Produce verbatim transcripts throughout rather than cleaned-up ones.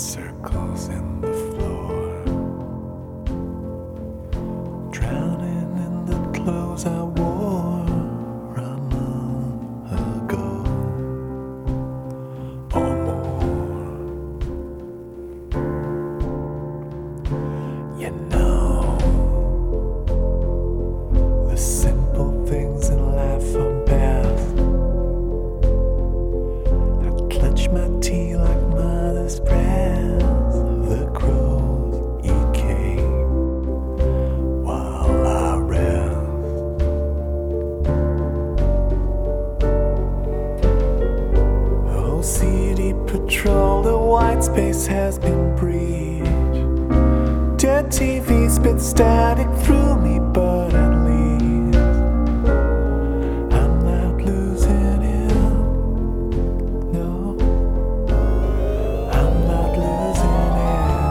circles in the floor, drowning in the clothes I wore a month ago or more. You know, the simple things in life are best. I clutch my tea like mother's breath. The crows eat cake while I rest. O C D patrol, the white space has been breached. Dead T V spit static through me, but at least I'm not losing him. No, I'm not losing him.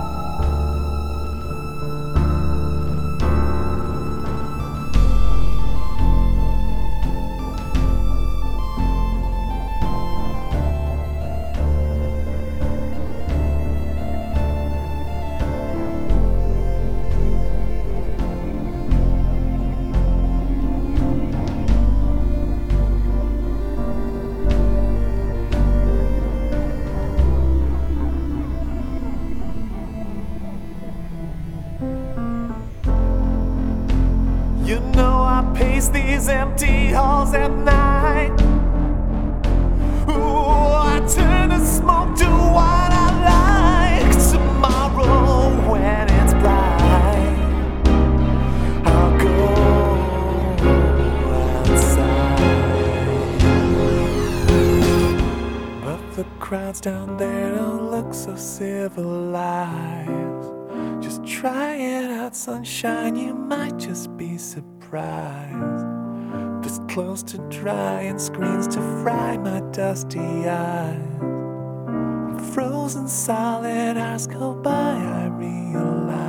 You know I pace these empty halls at night. Ooh, I turn the smoke to what I like. Tomorrow when it's bright, I'll go outside. But the crowds down there don't look so civilized. Just try it out, sunshine, you might just be surprised. This close to dry and screens to fry my dusty eyes. Frozen solid hours go by, I realize